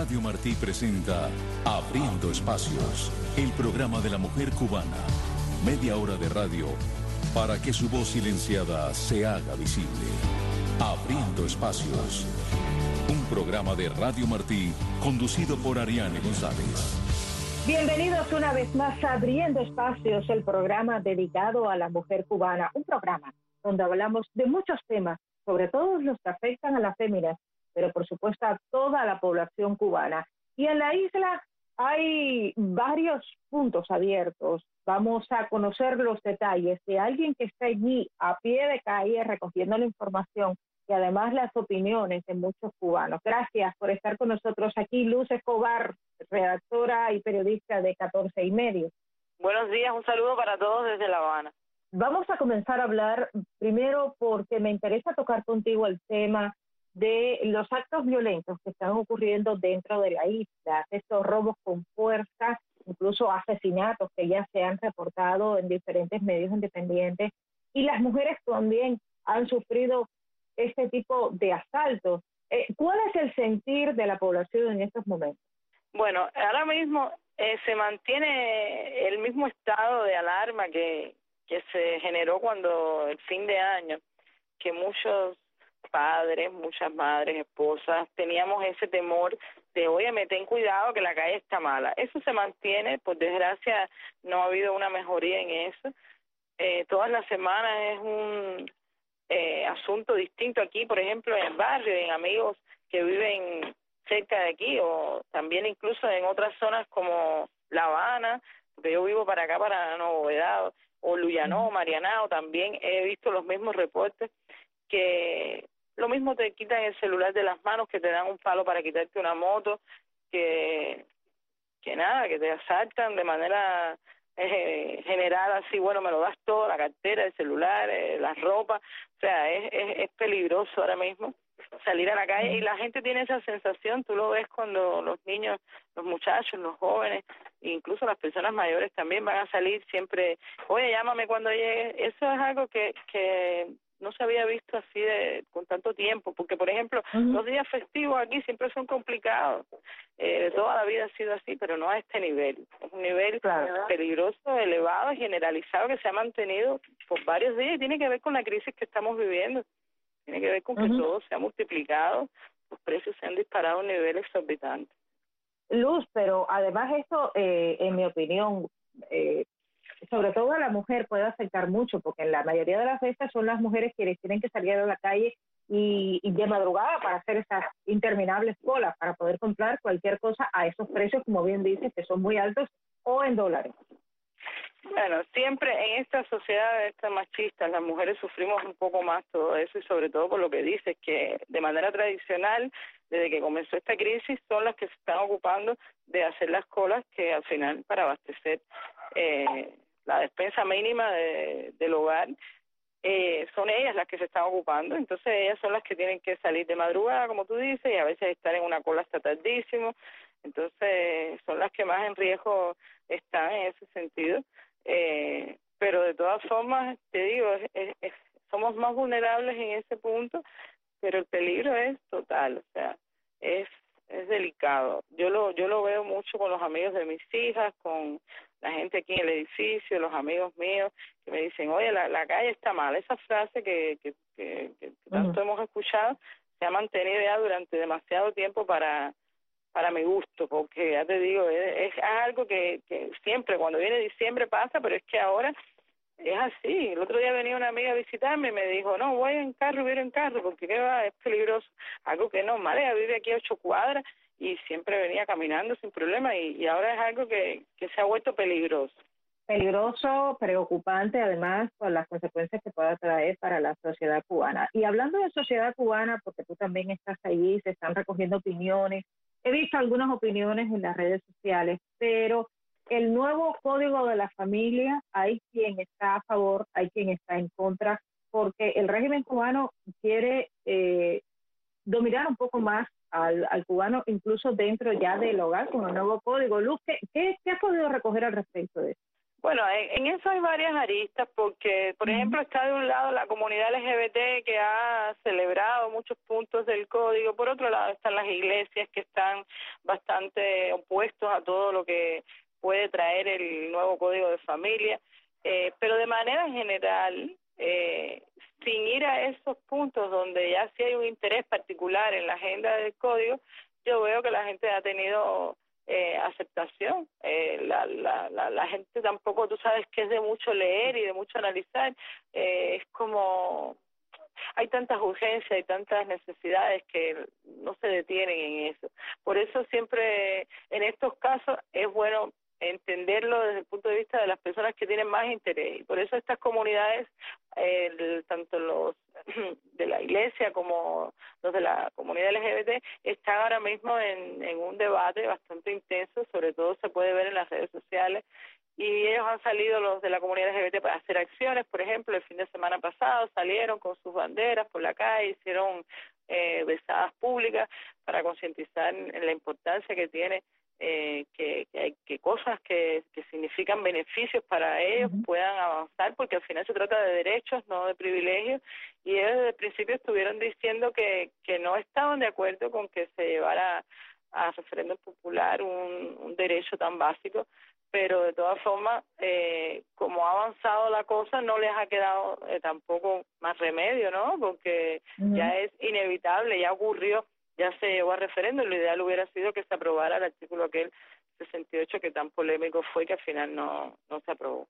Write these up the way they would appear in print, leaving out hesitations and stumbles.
Radio Martí presenta Abriendo Espacios, el programa de la mujer cubana. Media hora de radio para que su voz silenciada se haga visible. Abriendo Espacios, un programa de Radio Martí conducido por Ariane González. Bienvenidos una vez más a Abriendo Espacios, el programa dedicado a la mujer cubana. Un programa donde hablamos de muchos temas, sobre todo los que afectan a las féminas, pero por supuesto a toda la población cubana. Y en la isla hay varios puntos abiertos. Vamos a conocer los detalles de alguien que está allí a pie de calle recogiendo la información y además las opiniones de muchos cubanos. Gracias por estar con nosotros aquí, Luz Escobar, redactora y periodista de 14 y Medio. Buenos días, un saludo para todos desde La Habana. Vamos a comenzar a hablar primero porque me interesa tocar contigo el tema de los actos violentos que están ocurriendo dentro de la isla, estos robos con fuerza, incluso asesinatos que ya se han reportado en diferentes medios independientes, y las mujeres también han sufrido este tipo de asaltos. ¿Cuál es el sentir de la población en estos momentos? Bueno, ahora mismo se mantiene el mismo estado de alarma que se generó cuando el fin de año, que muchos padres, muchas madres, esposas, teníamos ese temor de, oye, ten cuidado que la calle está mala. Eso se mantiene, por desgracia no ha habido una mejoría en eso. Todas las semanas es un asunto distinto aquí, por ejemplo, en el barrio, en amigos que viven cerca de aquí, o también incluso en otras zonas como La Habana, porque yo vivo para acá, para Nuevo Vedado, o Luyanó, Marianao, también he visto los mismos reportes, que lo mismo te quitan el celular de las manos, que te dan un palo para quitarte una moto, que nada, que te asaltan de manera general, así, bueno, me lo das todo, la cartera, el celular, la ropa, o sea, es peligroso ahora mismo salir a la calle, y la gente tiene esa sensación, tú lo ves cuando los niños, los muchachos, los jóvenes, incluso las personas mayores también van a salir siempre, oye, llámame cuando llegue. Eso es algo que no se había visto así con tanto tiempo, porque por ejemplo, los días festivos aquí siempre son complicados, toda la vida ha sido así, pero no a este nivel, es un nivel peligroso, elevado, generalizado, que se ha mantenido por varios días, y tiene que ver con la crisis que estamos viviendo. Tiene que ver con que todo se ha multiplicado, los precios se han disparado a un nivel exorbitante. Luz, pero además esto, en mi opinión, sobre todo a la mujer puede afectar mucho, porque en la mayoría de las veces son las mujeres quienes tienen que salir a la calle y de madrugada para hacer esas interminables colas, para poder comprar cualquier cosa a esos precios, como bien dices, que son muy altos, o en dólares. Bueno, siempre en esta sociedad esta machista, las mujeres sufrimos un poco más todo eso, y sobre todo por lo que dices, que de manera tradicional, desde que comenzó esta crisis, son las que se están ocupando de hacer las colas, que al final, para abastecer la despensa mínima del hogar, son ellas las que se están ocupando. Entonces ellas son las que tienen que salir de madrugada, como tú dices, y a veces estar en una cola hasta tardísimo. Entonces son las que más en riesgo están en ese sentido. Pero de todas formas, te digo, somos más vulnerables en ese punto, pero el peligro es total, o sea, es delicado. Yo lo veo mucho con los amigos de mis hijas, con la gente aquí en el edificio, los amigos míos, que me dicen, oye, la calle está mal. Esa frase que tanto hemos escuchado se ha mantenido ya durante demasiado tiempo para mi gusto, porque ya te digo, es algo que siempre, cuando viene diciembre pasa, pero es que ahora es así. El otro día venía una amiga a visitarme y me dijo, no, voy en carro, voy en carro, porque qué va, es peligroso. Algo que no, María vive aquí a 8 cuadras y siempre venía caminando sin problema, y ahora es algo que se ha vuelto peligroso. Peligroso, preocupante, además, por las consecuencias que pueda traer para la sociedad cubana. Y hablando de sociedad cubana, porque tú también estás allí, se están recogiendo opiniones. He visto algunas opiniones en las redes sociales, pero el nuevo Código de la Familia, hay quien está a favor, hay quien está en contra, porque el régimen cubano quiere dominar un poco más al cubano, incluso dentro ya del hogar, con el nuevo código. Luz, ¿qué has podido recoger al respecto de eso? Bueno, en eso hay varias aristas porque, por ejemplo, está de un lado la comunidad LGBT que ha celebrado muchos puntos del código, por otro lado están las iglesias que están bastante opuestos a todo lo que puede traer el nuevo código de familia, pero de manera general, sin ir a esos puntos donde ya sí hay un interés particular en la agenda del código, yo veo que la gente ha tenido aceptación. La gente tampoco, tú sabes que es de mucho leer y de mucho analizar, es como hay tantas urgencias y tantas necesidades que no se detienen en eso. Por eso siempre en estos casos es bueno entenderlo desde el punto de vista de las personas que tienen más interés, y por eso estas comunidades, tanto los de la iglesia como los de la comunidad LGBT, están ahora mismo en un debate bastante intenso, sobre todo se puede ver en las redes sociales, y ellos han salido, los de la comunidad LGBT, para hacer acciones. Por ejemplo, el fin de semana pasado salieron con sus banderas por la calle, hicieron besadas públicas para concientizar en la importancia que tiene que cosas que significan beneficios para ellos puedan avanzar, porque al final se trata de derechos, no de privilegios, y ellos desde el principio estuvieron diciendo que no estaban de acuerdo con que se llevara a referéndum popular un derecho tan básico, pero de todas formas, como ha avanzado la cosa, no les ha quedado tampoco más remedio, ¿no? Porque ya es inevitable, ya ocurrió, ya se llevó a referéndum. Lo ideal hubiera sido que se aprobara el artículo aquel 68 que tan polémico fue, que al final no se aprobó.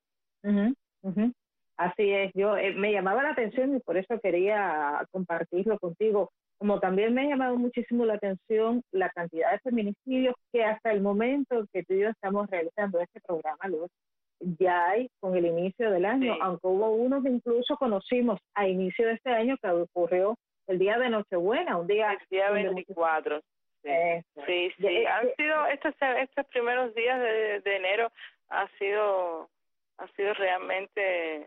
Así es, yo me llamaba la atención y por eso quería compartirlo contigo. Como también me ha llamado muchísimo la atención la cantidad de feminicidios que hasta el momento que tú y yo estamos realizando este programa, Luz, ya hay con el inicio del año, aunque hubo unos que incluso conocimos a inicio de este año que ocurrió el día de Nochebuena, un día... El día 24. Sí. Han sido estos primeros días de enero ha sido realmente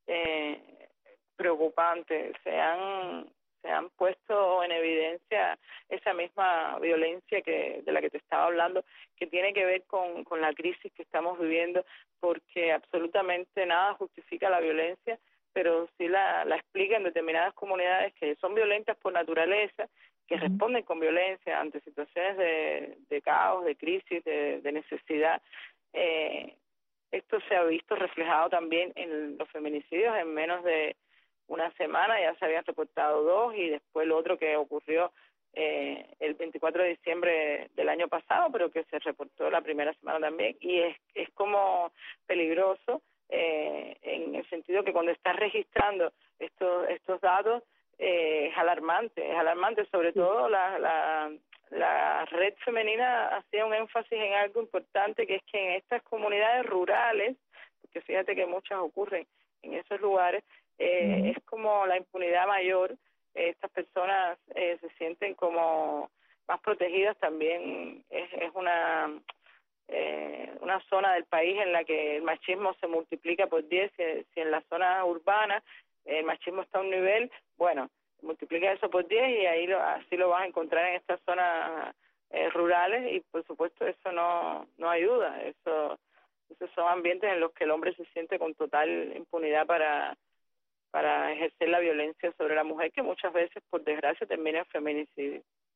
preocupante. Se han puesto en evidencia esa misma violencia de la que te estaba hablando, que tiene que ver con la crisis que estamos viviendo, porque absolutamente nada justifica la violencia, pero sí la explica en determinadas comunidades que son violentas por naturaleza, que responden con violencia ante situaciones de caos, de crisis, de necesidad. Esto se ha visto reflejado también en los feminicidios. En menos de una semana ya se habían reportado 2, y después lo otro que ocurrió el 24 de diciembre del año pasado, pero que se reportó la primera semana también, y es como peligroso en el sentido que cuando estás registrando estos datos es alarmante, sobre todo la red femenina hacía un énfasis en algo importante, que es que en estas comunidades rurales, porque fíjate que muchas ocurren en esos lugares, es como la impunidad mayor. Estas personas se sienten como más protegidas. También es una zona del país en la que el machismo se multiplica por 10. Si en la zona urbana el machismo está a un nivel, bueno, multiplica eso por 10 y ahí así lo vas a encontrar en estas zonas rurales, y por supuesto eso no ayuda. Esos son ambientes en los que el hombre se siente con total impunidad para ejercer la violencia sobre la mujer, que muchas veces, por desgracia, termina en feminicidio.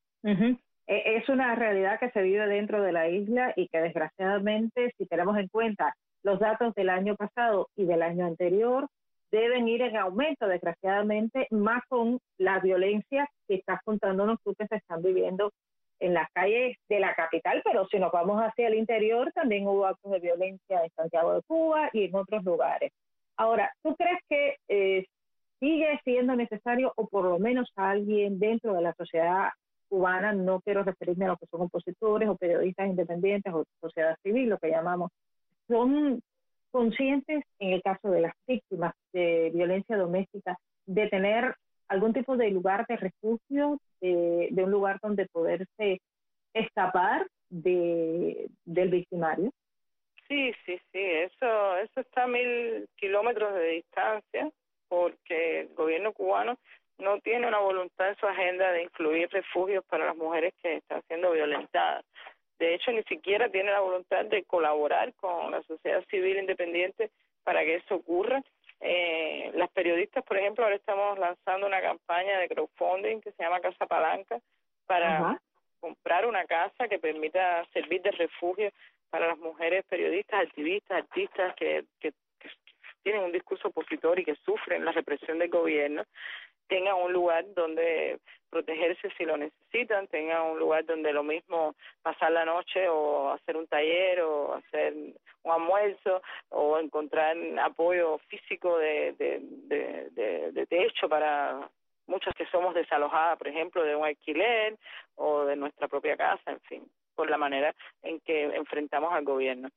Es una realidad que se vive dentro de la isla y que desgraciadamente, si tenemos en cuenta los datos del año pasado y del año anterior, deben ir en aumento, desgraciadamente, más con la violencia que estás contándonos tú que se están viviendo en las calles de la capital, pero si nos vamos hacia el interior, también hubo actos de violencia en Santiago de Cuba y en otros lugares. Ahora, ¿tú crees que sigue siendo necesario, o por lo menos a alguien dentro de la sociedad cubana, no quiero referirme a los que son opositores o periodistas independientes o sociedad civil, lo que llamamos, son conscientes, en el caso de las víctimas de violencia doméstica, de tener algún tipo de lugar de refugio, de un lugar donde poderse escapar del victimario? Sí, eso está a 1.000 kilómetros de distancia, porque el gobierno cubano no tiene una voluntad en su agenda de incluir refugios para las mujeres que están siendo violentadas. de hecho ni siquiera tiene la voluntad de colaborar con la sociedad civil independiente para que eso ocurra. Las periodistas, por ejemplo, ahora estamos lanzando una campaña de crowdfunding que se llama Casa Palanca para comprar una casa que permita servir de refugio para las mujeres periodistas, activistas, artistas que tienen un discurso opositor y que sufren la represión del gobierno, tengan un lugar donde protegerse si lo necesitan, tengan un lugar donde lo mismo pasar la noche o hacer un taller o hacer un almuerzo o encontrar apoyo físico de techo para muchas que somos desalojadas, por ejemplo, de un alquiler o de nuestra propia casa, en fin, por la manera en que enfrentamos al gobierno.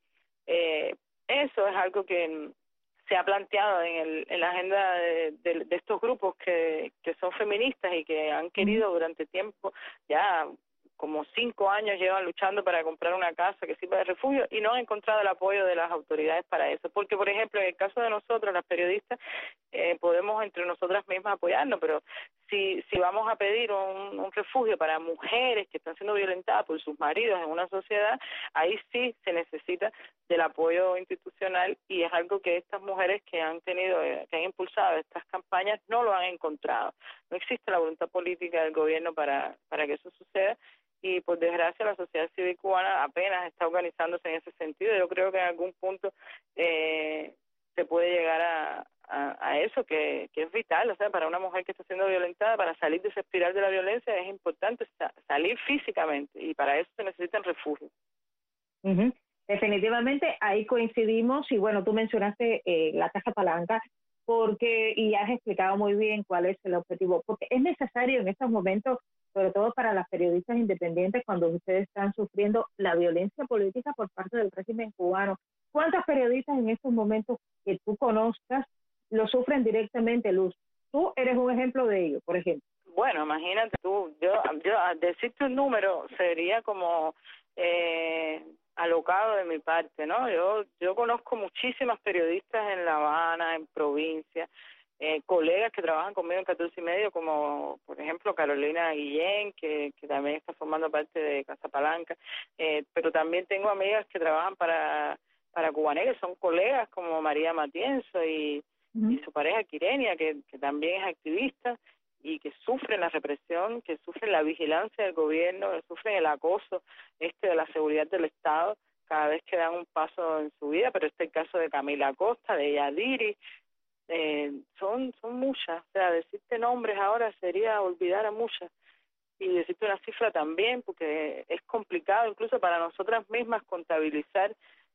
Eso es algo que se ha planteado en la agenda de estos grupos que son feministas y que han querido durante tiempo, ya como 5 años llevan luchando para comprar una casa que sirva de refugio y no han encontrado el apoyo de las autoridades para eso. Porque, por ejemplo, en el caso de nosotros, las periodistas, podemos entre nosotras mismas apoyarnos, pero si vamos a pedir un refugio para mujeres que están siendo violentadas por sus maridos en una sociedad, ahí sí se necesita del apoyo institucional y es algo que estas mujeres que han impulsado estas campañas no lo han encontrado. No existe la voluntad política del gobierno para que eso suceda. Y por desgracia la sociedad civil cubana apenas está organizándose en ese sentido. Yo creo que en algún punto se puede llegar a eso que es vital, o sea, para una mujer que está siendo violentada, para salir de esa espiral de la violencia es importante salir físicamente y para eso se necesitan refugios. Definitivamente ahí coincidimos y bueno, tú mencionaste la Casa Palanca y has explicado muy bien cuál es el objetivo, porque es necesario en estos momentos, sobre todo para las periodistas independientes, cuando ustedes están sufriendo la violencia política por parte del régimen cubano. ¿Cuántas periodistas en estos momentos que tú conozcas lo sufren directamente, Luz? Tú eres un ejemplo de ello, por ejemplo. Bueno, imagínate tú, yo decirte un número sería como alocado de mi parte, ¿no? Yo conozco muchísimas periodistas en La Habana, en provincia, colegas que trabajan conmigo en 14 y medio, como por ejemplo Carolina Guillén, que también está formando parte de Casa Palanca, pero también tengo amigas que trabajan para Cubané, que son colegas como María Matienzo y su pareja Quirenia, que también es activista y que sufren la represión, que sufren la vigilancia del gobierno, que sufren el acoso de la seguridad del Estado cada vez que dan un paso en su vida, pero el caso de Camila Acosta, de Yadiri, son muchas, o sea, decirte nombres ahora sería olvidar a muchas, y decirte una cifra también, porque es complicado incluso para nosotras mismas contabilizar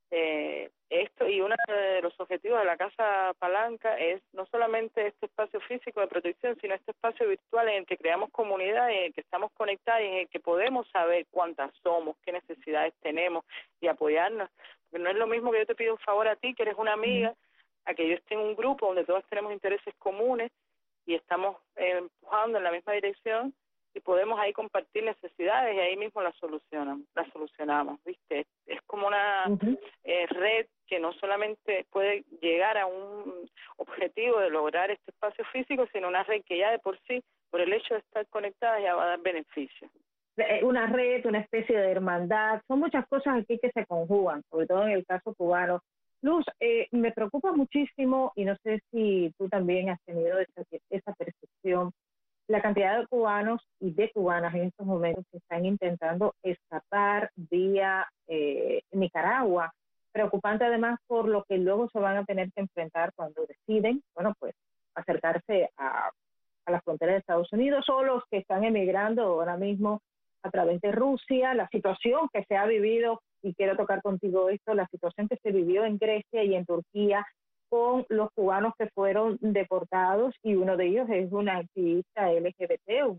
esto, y uno de los objetivos de la Casa Palanca es no solamente este espacio físico de protección, sino este espacio virtual en el que creamos comunidad, en el que estamos conectadas y en el que podemos saber cuántas somos, qué necesidades tenemos y apoyarnos, porque no es lo mismo que yo te pido un favor a ti, que eres una amiga, a que yo esté en un grupo donde todos tenemos intereses comunes y estamos empujando en la misma dirección y podemos ahí compartir necesidades y ahí mismo las solucionamos, ¿viste? Es como una red que no solamente puede llegar a un objetivo de lograr este espacio físico, sino una red que ya de por sí, por el hecho de estar conectada, ya va a dar beneficios. Una red, una especie de hermandad, son muchas cosas aquí que se conjugan, sobre todo en el caso cubano. Luz, me preocupa muchísimo, y no sé si tú también has tenido esa percepción, la cantidad de cubanos y de cubanas en estos momentos que están intentando escapar vía Nicaragua. Preocupante además por lo que luego se van a tener que enfrentar cuando deciden, bueno, pues acercarse a la frontera de Estados Unidos, o los que están emigrando ahora mismo a través de Rusia, la situación que se ha vivido, y quiero tocar contigo esto, la situación que se vivió en Grecia y en Turquía con los cubanos que fueron deportados, y uno de ellos es una activista LGBT,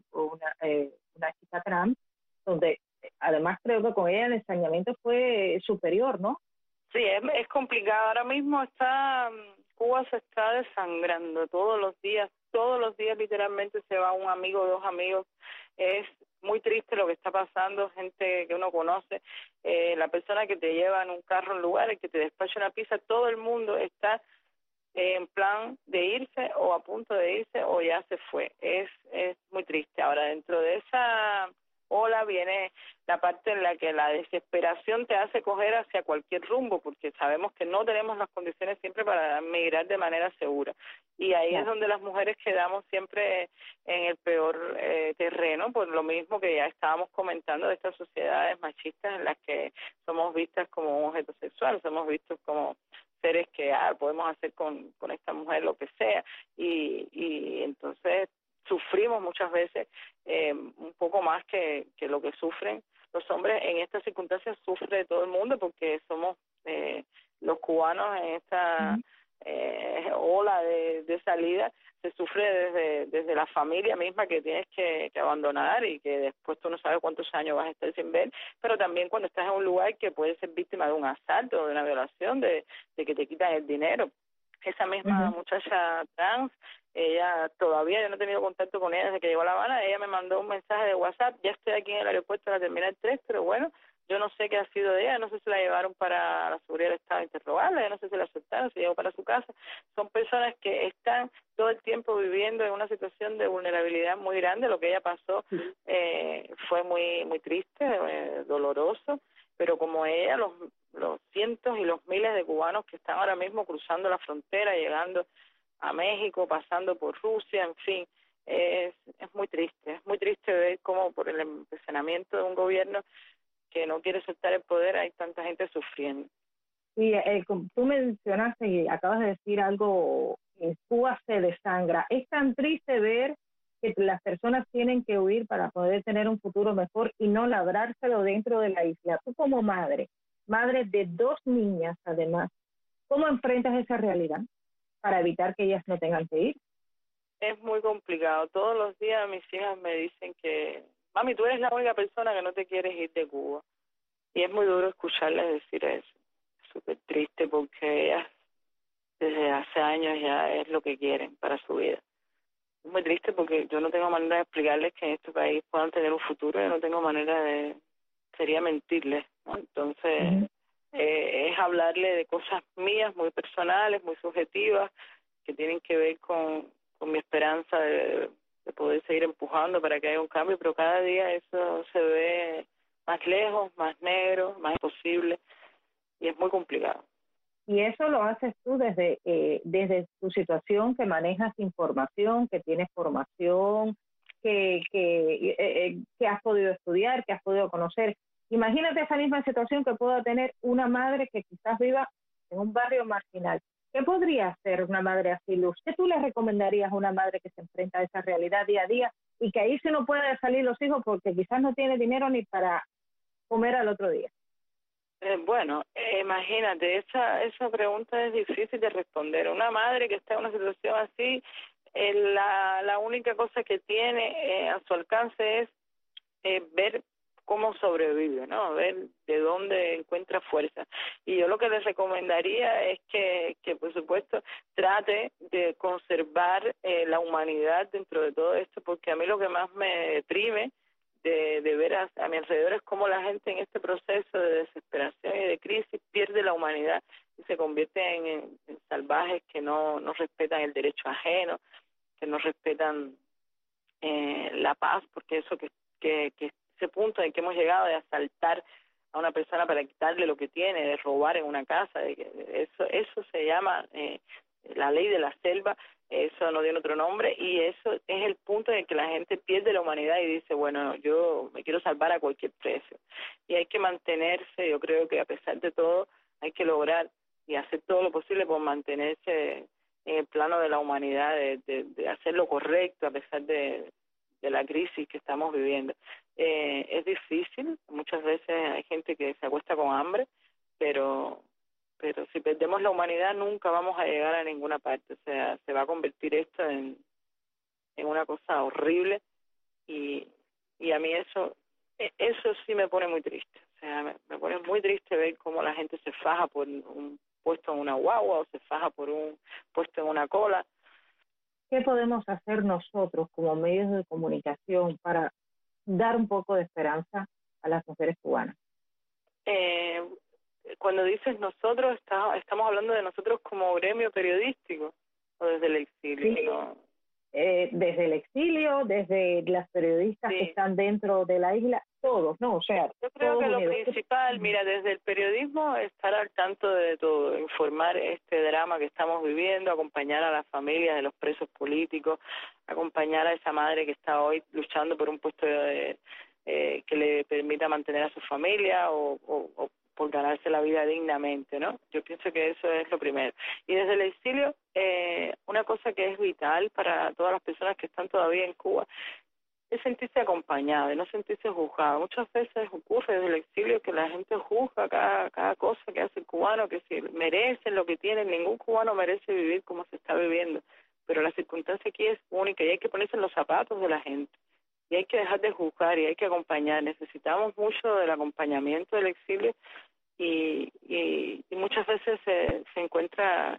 una chica trans, donde además creo que con ella el ensañamiento fue superior, ¿no? Sí, es complicado. Ahora mismo Cuba se está desangrando todos los días literalmente se va un amigo, 2 amigos. Es muy triste lo que está pasando, gente que uno conoce, la persona que te lleva en un carro a un lugar, el que te despacha una pizza, todo el mundo está en plan de irse o a punto de irse o ya se fue. Es muy triste. Ahora, dentro de esa ola viene la parte en la que la desesperación te hace coger hacia cualquier rumbo, porque sabemos que no tenemos las condiciones siempre para migrar de manera segura. Y ahí es donde las mujeres quedamos siempre en el peor terreno, por lo mismo que ya estábamos comentando de estas sociedades machistas en las que somos vistas como un objeto sexual, somos vistos como seres que podemos hacer con esta mujer lo que sea, y entonces sufrimos muchas veces un poco más que lo que sufren los hombres. En estas circunstancias sufre todo el mundo porque somos los cubanos en esta ola de salida. Se sufre desde la familia misma, que tienes que abandonar y que después tú no sabes cuántos años vas a estar sin ver, pero también cuando estás en un lugar que puedes ser víctima de un asalto, de una violación, de que te quitan el dinero. Esa misma muchacha trans, ella todavía, yo no he tenido contacto con ella desde que llegó a La Habana. Ella me mandó un mensaje de WhatsApp: ya estoy aquí en el aeropuerto de la Terminal 3, pero bueno, yo no sé qué ha sido de ella, no sé si la llevaron para la seguridad del Estado a interrogarla, yo no sé si la soltaron, si llegó para su casa. Son personas que están todo el tiempo viviendo en una situación de vulnerabilidad muy grande. Lo que ella pasó fue muy triste, doloroso, pero como ella, los cientos y los miles de cubanos que están ahora mismo cruzando la frontera, llegando a México, pasando por Rusia, en fin, es muy triste ver cómo por el empecinamiento de un gobierno que no quiere soltar el poder hay tanta gente sufriendo. Y como tú mencionaste y acabas de decir algo, Cuba se desangra. Es tan triste ver que las personas tienen que huir para poder tener un futuro mejor y no labrárselo dentro de la isla. Tú como madre de 2 niñas además, ¿cómo enfrentas esa realidad para evitar que ellas no tengan que ir? Es muy complicado. Todos los días mis hijas me dicen que, mami, tú eres la única persona que no te quieres ir de Cuba. Y es muy duro escucharles decir eso. Es súper triste porque ellas desde hace años ya es lo que quieren para su vida. Es muy triste porque yo no tengo manera de explicarles que en este país puedan tener un futuro. Yo no tengo manera de... sería mentirles, ¿no? Entonces, es hablarle de cosas mías, muy personales, muy subjetivas, que tienen que ver con mi esperanza de poder seguir empujando para que haya un cambio, pero cada día eso se ve más lejos, más negro, más imposible, y es muy complicado. Y eso lo haces tú desde tu situación, que manejas información, que tienes formación, que has podido estudiar, que has podido conocer. Imagínate esa misma situación que pueda tener una madre que quizás viva en un barrio marginal. ¿Qué podría hacer una madre así, Luz? ¿Qué tú le recomendarías a una madre que se enfrenta a esa realidad día a día y que ahí sí no puede salir los hijos porque quizás no tiene dinero ni para comer al otro día? Bueno, imagínate, esa pregunta es difícil de responder. Una madre que está en una situación así, la única cosa que tiene a su alcance es ver cómo sobrevive, ¿no? Ver de dónde encuentra fuerza. Y yo lo que les recomendaría es que por supuesto, trate de conservar la humanidad dentro de todo esto, porque a mí lo que más me deprime de ver a mi alrededor es cómo la gente en este proceso de desesperación y de crisis pierde la humanidad y se convierte en salvajes que no respetan el derecho ajeno, que no respetan la paz, porque eso que ese punto en que hemos llegado de asaltar a una persona para quitarle lo que tiene, de robar en una casa, eso se llama la ley de la selva, eso no tiene otro nombre, y eso es el punto en el que la gente pierde la humanidad y dice, bueno, yo me quiero salvar a cualquier precio. Y hay que mantenerse, yo creo que a pesar de todo, hay que lograr y hacer todo lo posible por mantenerse en el plano de la humanidad, de hacer lo correcto a pesar de la crisis que estamos viviendo. Es difícil, muchas veces hay gente que se acuesta con hambre, pero si perdemos la humanidad nunca vamos a llegar a ninguna parte. O sea, se va a convertir esto en una cosa horrible, y a mí eso sí me pone muy triste. O sea, me pone muy triste ver cómo la gente se faja por un puesto en una guagua o se faja por un puesto en una cola. ¿Qué podemos hacer nosotros como medios de comunicación para dar un poco de esperanza a las mujeres cubanas? Cuando dices nosotros, estamos hablando de nosotros como gremio periodístico o desde el exilio, sí. ¿no? desde el exilio, desde las periodistas que están dentro de la isla, todos, ¿no? O sea, yo creo que lo principal, mira, desde el periodismo, estar al tanto de todo, informar este drama que estamos viviendo, acompañar a las familias de los presos políticos, acompañar a esa madre que está hoy luchando por un puesto que le permita mantener a su familia o por ganarse la vida dignamente, ¿no? Yo pienso que eso es lo primero. Y desde el exilio, una cosa que es vital para todas las personas que están todavía en Cuba es sentirse acompañado y no sentirse juzgado. Muchas veces ocurre desde el exilio que la gente juzga cada cosa que hace el cubano, que si merecen lo que tienen. Ningún cubano merece vivir como se está viviendo, pero la circunstancia aquí es única y hay que ponerse en los zapatos de la gente. Y hay que dejar de juzgar y hay que acompañar. Necesitamos mucho del acompañamiento del exilio y muchas veces se encuentra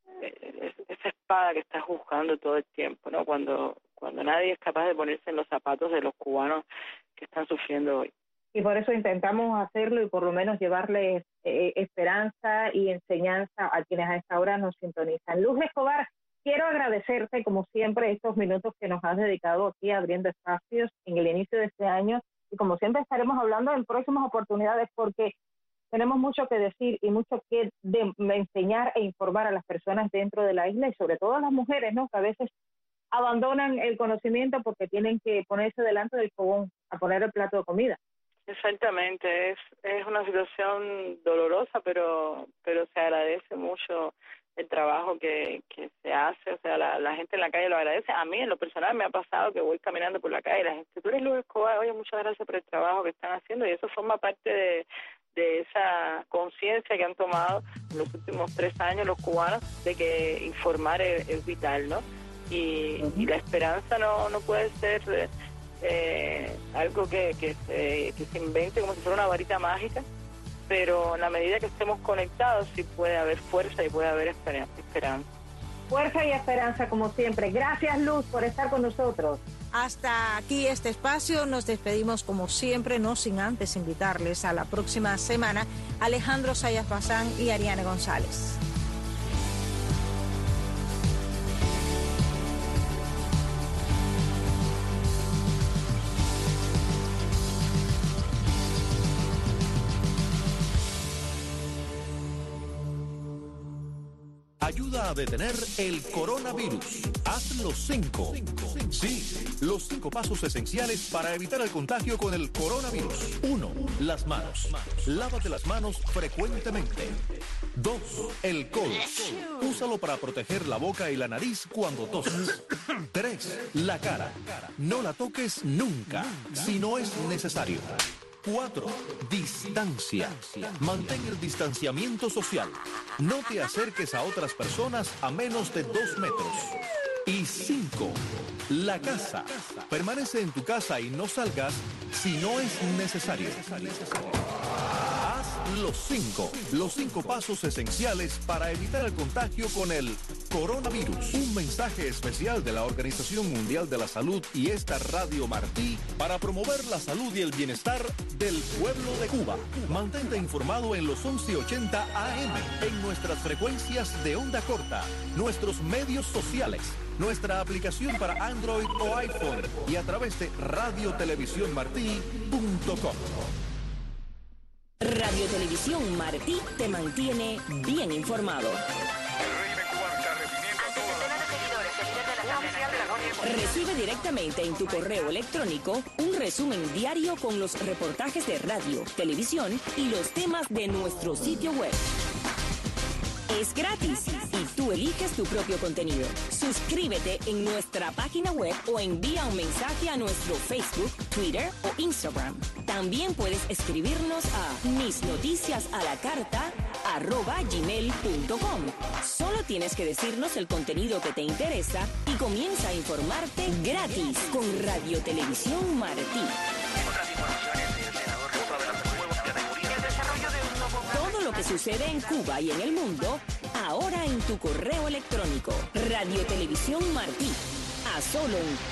esa espada que está juzgando todo el tiempo, ¿no? Cuando nadie es capaz de ponerse en los zapatos de los cubanos que están sufriendo hoy. Y por eso intentamos hacerlo y por lo menos llevarles esperanza y enseñanza a quienes a esta hora nos sintonizan. Luz Escobar, quiero agradecerte, como siempre, estos minutos que nos has dedicado aquí abriendo espacios en el inicio de este año. Y como siempre estaremos hablando en próximas oportunidades porque tenemos mucho que decir y mucho que enseñar e informar a las personas dentro de la isla y sobre todo a las mujeres, ¿no? Que a veces abandonan el conocimiento porque tienen que ponerse delante del fogón a poner el plato de comida. Exactamente, es una situación dolorosa, pero se agradece mucho el trabajo que se hace, o sea, la gente en la calle lo agradece. A mí, en lo personal, me ha pasado que voy caminando por la calle y la gente, tú eres Luz Escobar, oye, muchas gracias por el trabajo que están haciendo, y eso forma parte de esa conciencia que han tomado en los últimos 3 años los cubanos de que informar es vital, ¿no? Y la esperanza no puede ser algo que se invente como si fuera una varita mágica, pero en la medida que estemos conectados sí puede haber fuerza y puede haber esperanza. Fuerza y esperanza como siempre. Gracias, Luz, por estar con nosotros. Hasta aquí este espacio, nos despedimos como siempre, no sin antes invitarles a la próxima semana Alejandro Zayas Bazán y Ariane González. Ayuda a detener el coronavirus. Haz los 5. Sí, los 5 pasos esenciales para evitar el contagio con el coronavirus. 1. Las manos. Lávate las manos frecuentemente. 2. El codo. Úsalo para proteger la boca y la nariz cuando toses. 3. La cara. No la toques nunca, si no es necesario. 4. Distancia. Mantén el distanciamiento social. No te acerques a otras personas a menos de 2 metros. Y 5. La casa. Permanece en tu casa y no salgas si no es necesario. Haz los 5. Los 5 pasos esenciales para evitar el contagio con el coronavirus. Un mensaje especial de la Organización Mundial de la Salud y esta Radio Martí para promover la salud y el bienestar del pueblo de Cuba. Mantente informado en los 1180 AM, en nuestras frecuencias de onda corta, nuestros medios sociales, nuestra aplicación para Android o iPhone y a través de radiotelevisiónmartí.com. Radio Televisión Martí te mantiene bien informado. Recibe directamente en tu correo electrónico un resumen diario con los reportajes de radio, televisión y los temas de nuestro sitio web. Es gratis y tú eliges tu propio contenido. Suscríbete en nuestra página web o envía un mensaje a nuestro Facebook, Twitter o Instagram. También puedes escribirnos a misnoticiasalacarta@gmail.com. Solo tienes que decirnos el contenido que te interesa y comienza a informarte gratis con Radio Televisión Martí. Todo lo que sucede en Cuba y en el mundo, ahora en tu correo electrónico. Radio Televisión Martí. A solo un